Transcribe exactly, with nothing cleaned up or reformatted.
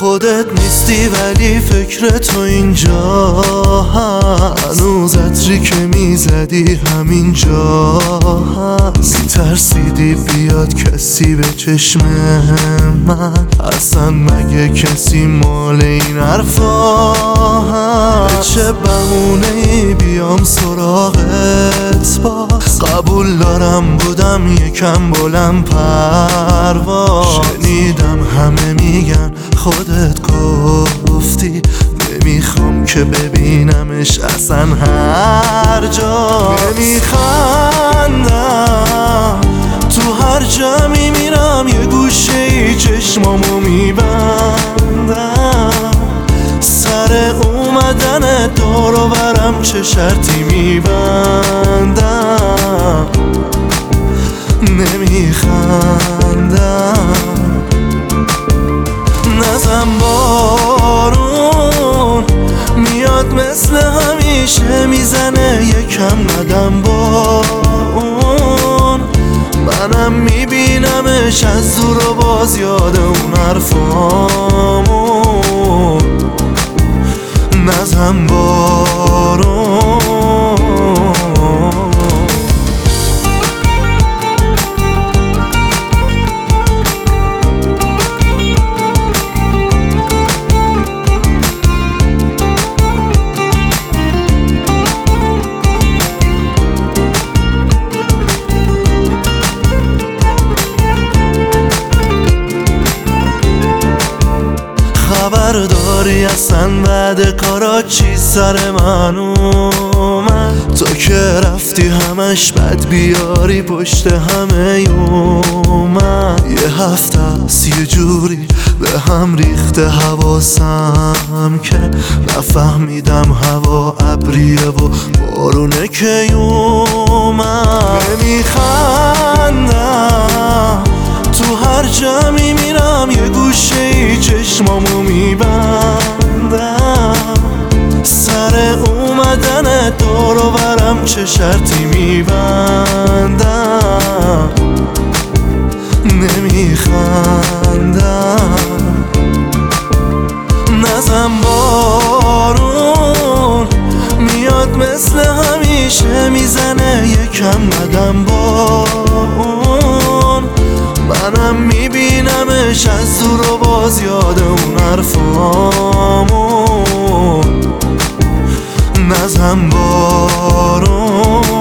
خودت نیستی ولی فکر تو اینجا هست، هنوز عطری که میزدی همینجا هست. میترسیدی بیاد کسی به چشم من، اصلا مگه کسی مال این حرفا هست؟ چه بهونه‌ای بیام سراغت باز، قبول دارم بودم یکم بلند پرواز. شنیدم همه میگن خودت گفتی، نمیخوام که ببینمش اصلا هر جا. نمیخندم تو هر جا میمیرم، یه گوشه ای چشمامو میبندم. سر اومدن دور و برم چه شرطی میبندم. نمیخندم نزن بارون میاد مثل همیشه میزنه، یکم ندم با اون. منم میبینمش از دور و باز یاد اون حرفامون. نزن بارون خبر داری اصلا بعد کارا چی سر من اومد؟ تو که رفتی همش بد بیاری پشت همه یومن. یه هفته است یه جوری به هم ریخته حواسم که نفهمیدم هوا ابریه و بارونه که یومن. نمیخندم تو هر جا میمیرم، یه گوشه ای چشمامو میبندم. سر اومدن دور و برم چه شرطی میبندم. نمیخندم نزن بارون میاد مثل همیشه میزنه، یکم ندم با اون. منم میبینمش از دور و باز یاد اون حرفامون. نزن بارون